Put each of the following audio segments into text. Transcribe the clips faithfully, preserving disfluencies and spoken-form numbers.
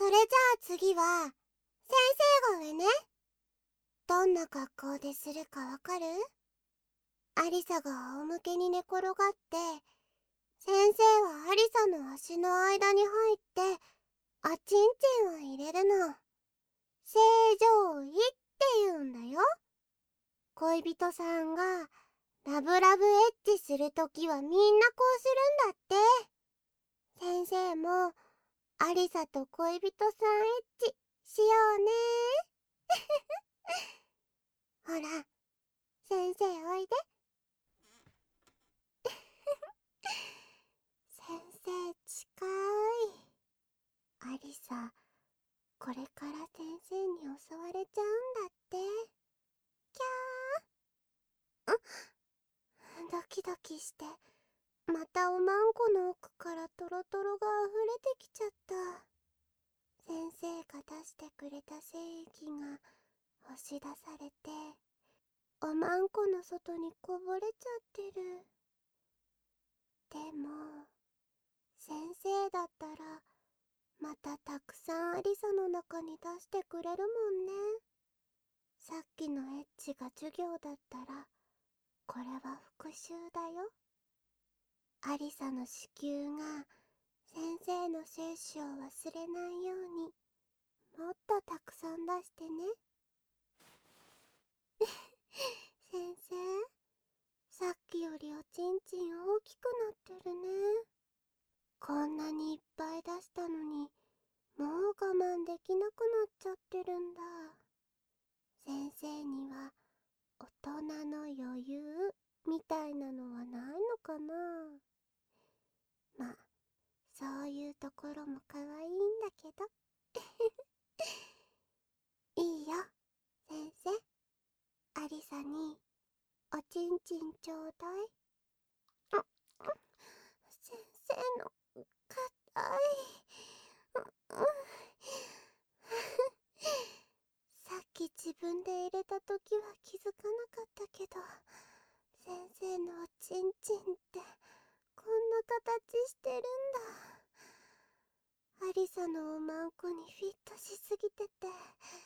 それじゃあ次は先生が上ね。どんな格好でするかわかる？アリサが仰向けに寝転がって、先生はアリサの足の間に入っておちんちんを入れるの。正常位って言うんだよ。恋人さんがラブラブエッチするときはみんなこうするんだって。先生もアリサと恋人さんエッチしようね。ほら、先生おいで。先生近い。アリサ、これから先生に襲われちゃうんだって。キャー。んドキドキして、またおまんこの奥からトロトロが溢れてきちゃった。先生が出してくれた精液が押し出されて、おまんこの外にこぼれちゃってる。でも、先生だったら、またたくさんアリサの中に出してくれるもんね。さっきのエッチが授業だったら、これは復習だよ。アリサの子宮が先生の精子を忘れないように、もっとたくさん出してね。先生、さっきよりおちんちん大きくなってるね。こんなにいっぱい出したのに、もう我慢できなくなっちゃってるんだ。先生には大人の余裕みたいなのはないのかな。ま、そういうところも可愛いんだけど。いいよ、先生。アリサにおちんちんちょうだい。先生の硬い。さっき自分で入れたときは気づかなかったけど、先生のおちんちんってこんな形してるんだ。アリサのおまんこにフィットしすぎてて、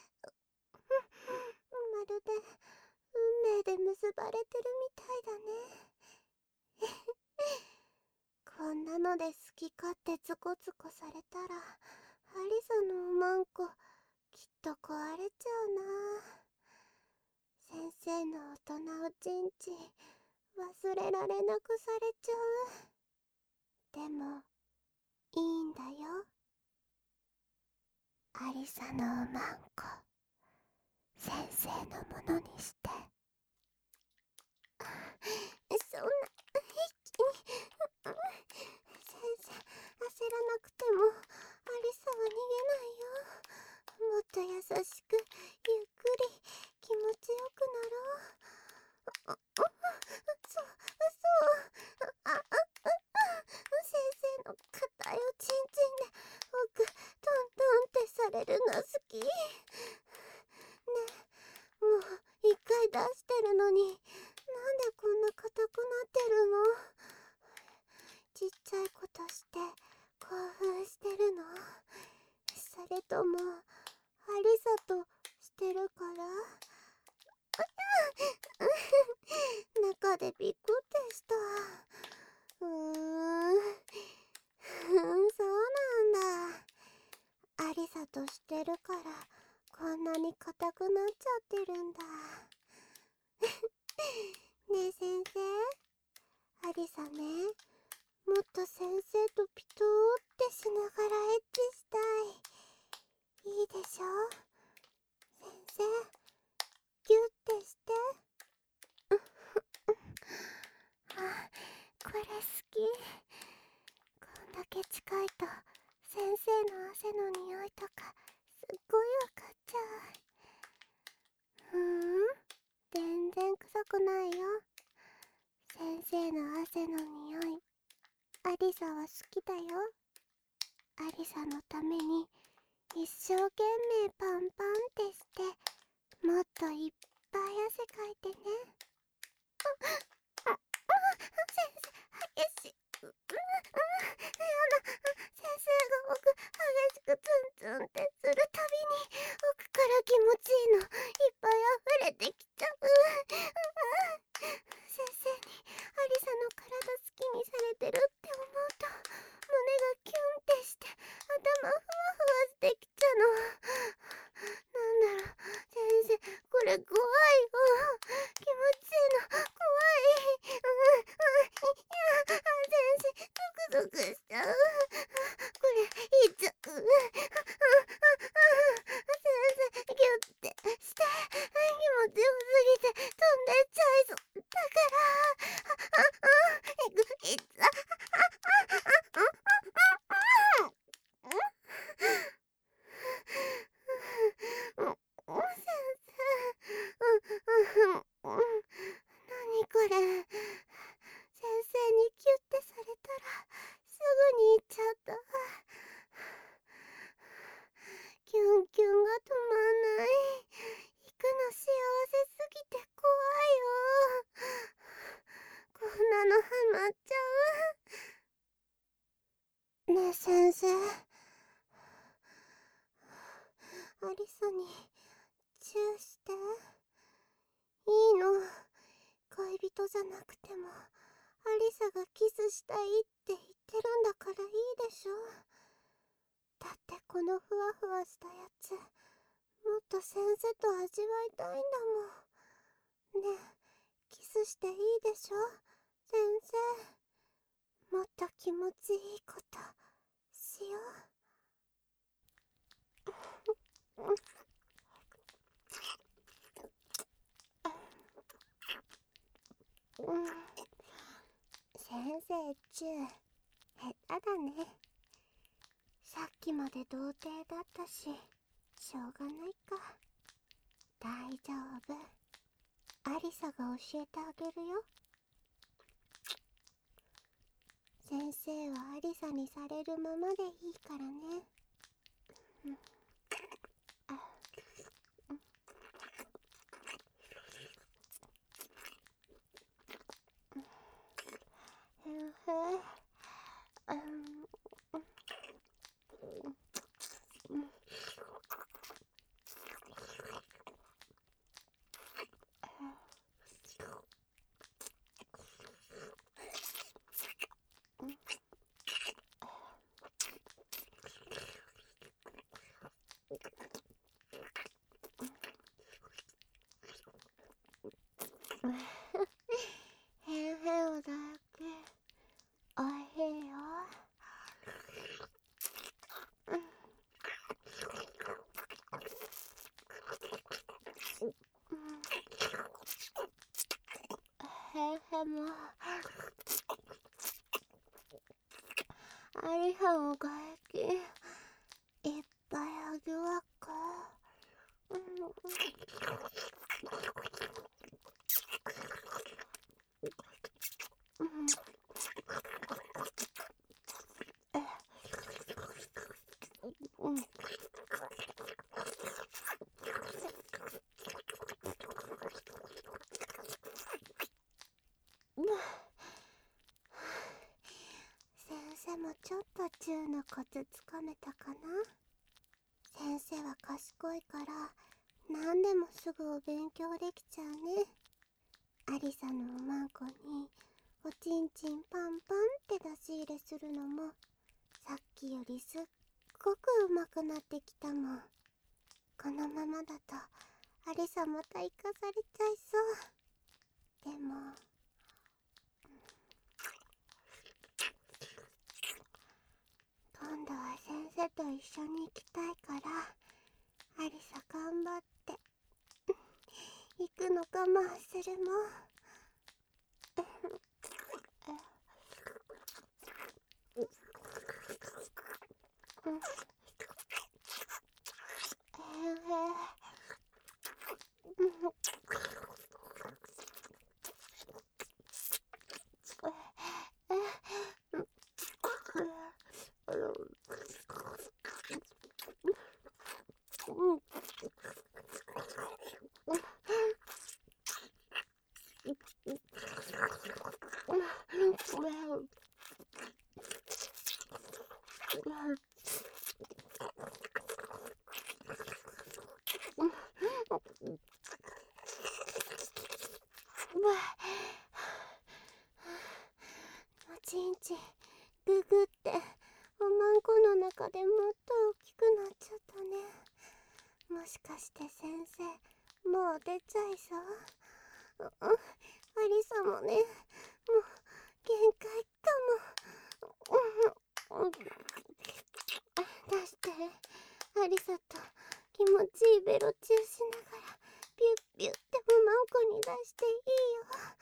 まるで運命で結ばれてるみたいだね。こんなので好き勝手ズコズコされたら、アリサのおまんこきっと壊れちゃうな。先生の大人おちんちん忘れられなくされちゃう。でもいいんだよ。アリサのおまんこ先生のものにして。そんな一気に先生、焦らなくてもアリサは逃げないよ。もっと優しくゆっくり気持ちよくなろう。あ、あ、そうそう。あ、あ、先生の硬いおちんちんで奥トントンってされるの好きね。もう一回出してるのに、なんでこんな硬くなってるの？ちっちゃいことして興奮してるの？それともアリサとしてるから？中でビクってした。うーん、そうなんだ。アリサとしてるからこんなに硬くなっちゃってるんだ。ねえ先生、アリサね、もっと先生とピトーってしながらエッチしたい。いいでしょ？先生、ギュッてして。あ、これ好き。こんだけ近いと先生の汗の匂いとかすっごいわかっちゃう。ふーん、全然臭くないよ。先生の汗の匂い、アリサは好きだよ。アリサのために一生懸命パンパンってして、もっといっぱい汗かいてね。あ、あ、あ、先生、激しい。うん、うん、やだ。先生が僕、激しくツンツュンってするたびに奥から気持ちいいのいっぱい溢れてきちゃう。先生にアリサの体好きにされてるって思うと胸がキュンってして頭ふわふわしてきちゃうの。なんだろう、先生、これ怖いよ。気持ちいいの怖い。うんうん、いや、先生、ゾクゾクしちゃう。これいっちゃう。先生、ギュッてして気持ちよすぎて飛んでっちゃいそうだから、ああいくいっちゃ先生、何これ。先生にキュッてされたらすぐに行っちゃった。キュンキュンが止まんない。行くの幸せすぎて怖いよ。こんなのハマっちゃう。ねえ先生、アリサにチューしていいの。恋人じゃなくてもアリサがキスしたいって言ってるんだからいいでしょ。だってこのふわふわしたやつもっと先生と味わいたいんだもん。ねえ、キスしていいでしょ先生。もっと気持ちいいことしよう。うん、先生チュー下手だね。さっきまで童貞だったししょうがないか。大丈夫、アリサが教えてあげるよ。先生はアリサにされるままでいいからね。うん、あ、うん、うん、うん、うん、へんへんだけおいしいよ。へんへんもアリサの唾液いっぱいあげわっか。うん、うん、え、うん、うん。先生もちょっとチューのコツつかめたかな。先生は賢いから何でもすぐお勉強できちゃうね。アリサのおまんこにおちんちんパンパンって出し入れするのもさっきよりすっごく上手くなってきたもん。このままだとアリサまた生かされちゃいそう。でも今度は先生と一緒に行きたいからアリサ頑張って行くの我慢するもん。うん、へへ、うん、 ちググっておまんこの中でもっと大きくなっちゃったね。もしかして先生もう出ちゃいそう？ううん、アリサもね、もう限界かも。うん、出してアリサと気持ちいいベロチューしながらピュッピュッっておまんこに出していいよ。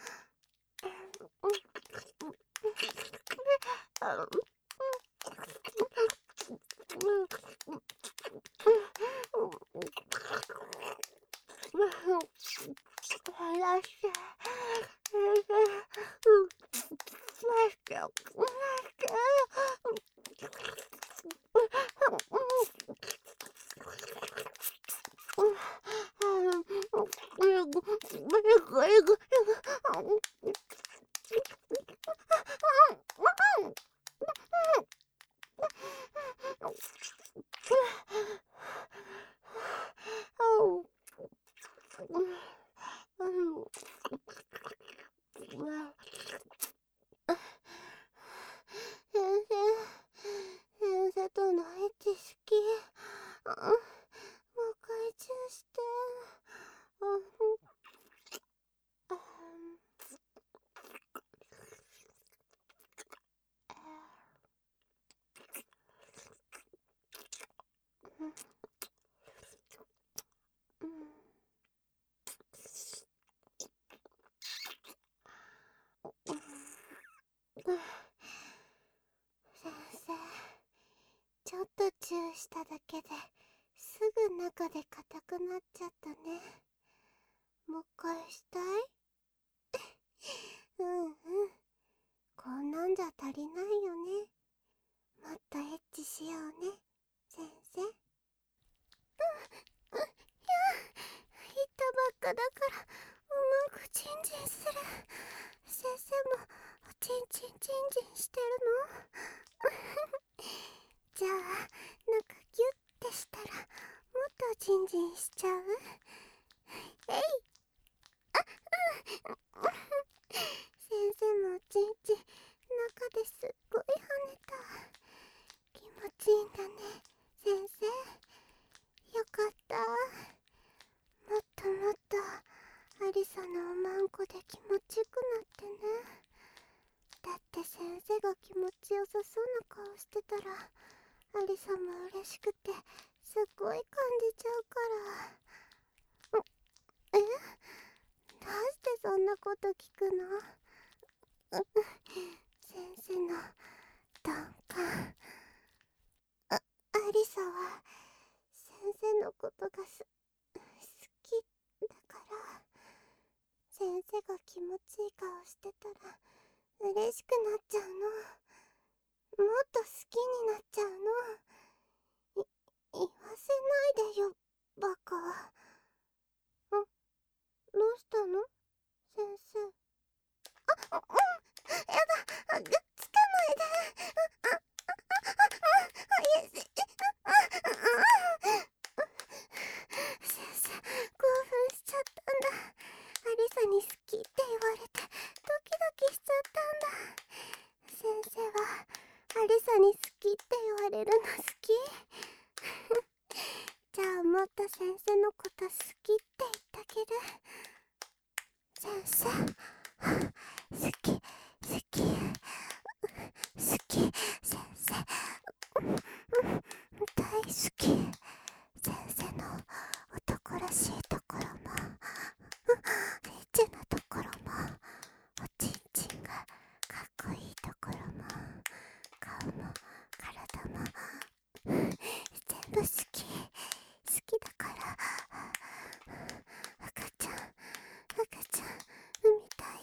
先生、先生とのエッチ好き。もう一回チューして。先生、ちょっとチューしただけですぐ中で硬くなっちゃったね。もう一回したい？うんうん、こんなんじゃ足りないよね。もっとエッチしようね、先生。うん、うん、いや、言ったばっかだからうまくチンチンする。先生もチンチンチンチンしてるの？じゃあなんかギュッてしたらもっとチンチンしちゃう？えい。あ、うん。先生もチンチン中ですっごい跳ねた。気持ちいいんだね、先生。よかった。もっともっとアリサのおまんこで気持ちよくなってね。だって先生が気持ちよさそうな顔してたらアリサも嬉しくてすっごい感じちゃうから。え？どうしてそんなこと聞くの？先生の鈍感。あ、アリサは先生のことがす好きだから、先生が気持ちいい顔してたら嬉しくなっちゃうの。もっと好きになっちゃうの。い言わせないでよ、バカ。ん？どうしたの？先生。あ、うん、やだ、くっつかないで。あ、あ、あ、あ、いえ、あ、先生、興奮しちゃったんだ。アリサに好きって言われてドキドキしちゃったんだ。先生はアリサに好きって言われるの好き？じゃあもっと先生のこと好きって言ってあげる。先生、好き好き好き、先生大好き。先生の男らしいところもエッチなところもおちんちんがかっこいいところも顔も体も全部好き好きだから赤ちゃん赤ちゃん産みたい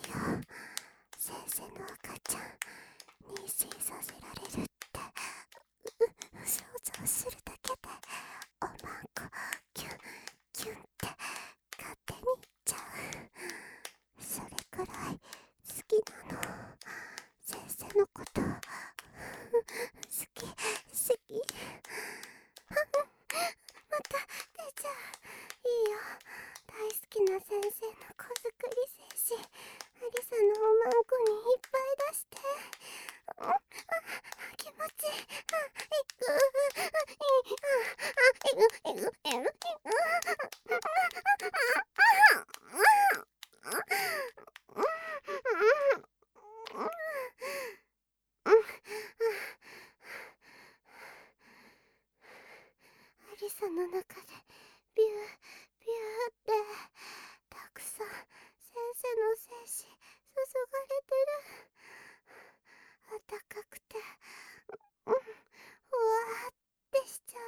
リサの中でビュービューってたくさん先生の精子注がれてる。あったかくて、うん、ふわーってしちゃ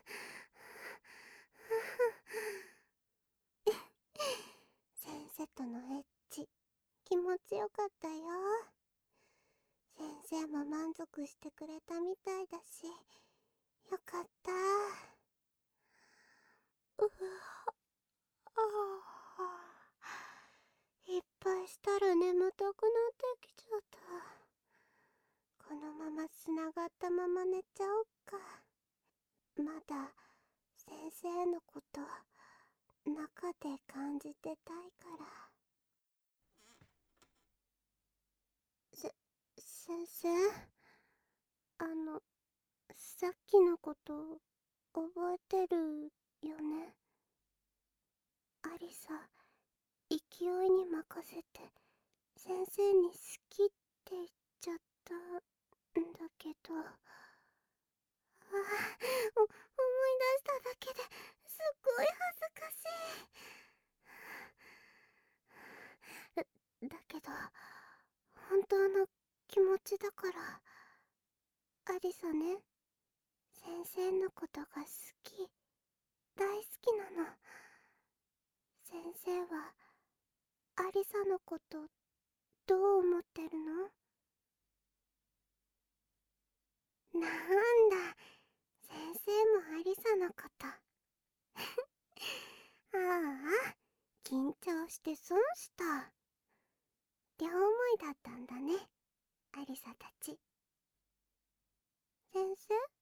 う。先生とのエッチ気持ちよかったよ。先生も満足してくれたみたいだし、よかった。うわあー、いっぱいしたら眠たくなってきちゃった。このままつながったまま寝ちゃおっか。まだ先生のこと中で感じてたいから。せ、先生、あの、さっきのこと覚えてるよね。アリサ、勢いに任せて先生に好きって言っちゃったんだけど、ああ、お思い出しただけですっごい恥ずかしい。だだけど本当の気持ちだから。アリサね、先生のことが好き、大好きなの。先生はアリサのことどう思ってるの？なんだ、先生もアリサのことああ、緊張して損した。両思いだったんだね、アリサたち。先生